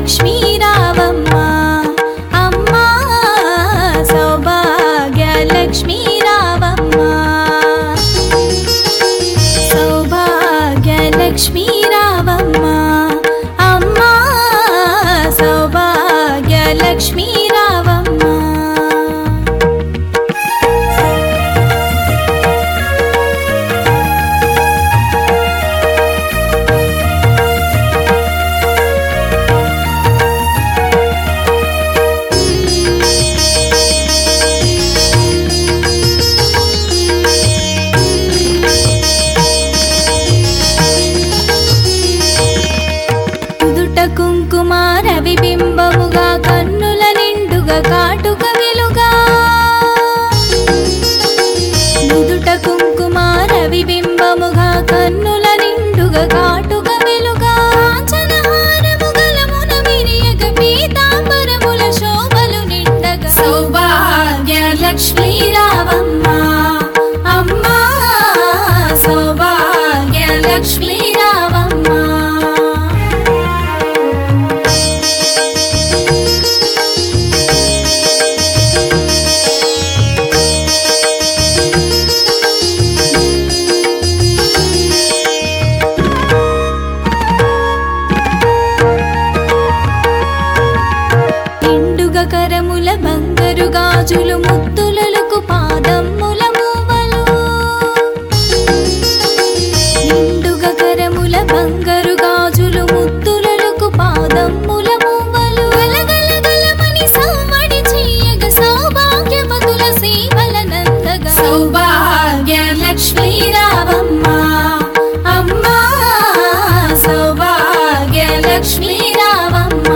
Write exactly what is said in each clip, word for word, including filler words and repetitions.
లక్ష్మీ రావమ్మా అమ్మా సౌభాగ్య లక్ష్మీ రావమ్మా సౌభాగ్య లక్ష్మీ రావమ్మా అమ్మా సౌభాగ్య లక్ష్మీ రావమ్మా కుంకుమార విబింబముగా కన్నుల నిండుగా కాటుక వెలుగా నుదుట కుంకుమార విబింబముగా కన్నుల నిండుగా కాటుక వెలుగా కాంచనహారము గలమున విరియగ పీతాంబరముల శోభలు నిండగా సౌభాగ్య లక్ష్మీ రావమ్మా అమ్మా సౌభాగ్య లక్ష్మీ రావమ్మా కరముల బంగారు గాజులు ముత్తులకు పాదమ్ముల మూవలు నిండుగ కరముల బంగారు గాజులు ముత్తులకు పాదమ్ముల మూవలు గలగలగలమని సవ్వడి చేయగ సౌభాగ్యవతుల సేవల నందగా సౌభాగ్య లక్ష్మీ రావమ్మా అమ్మా సౌభాగ్య లక్ష్మీ రావమ్మా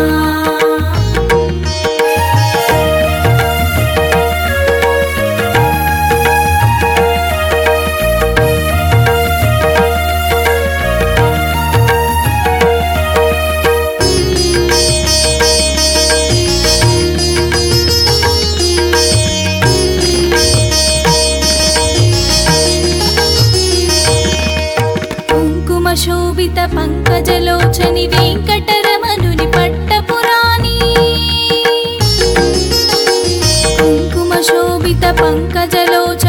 శోభిత పంకజలోచని వెంకటరమణుని పట్టపురాణి కుంకుమ శోభిత పంకజలోచని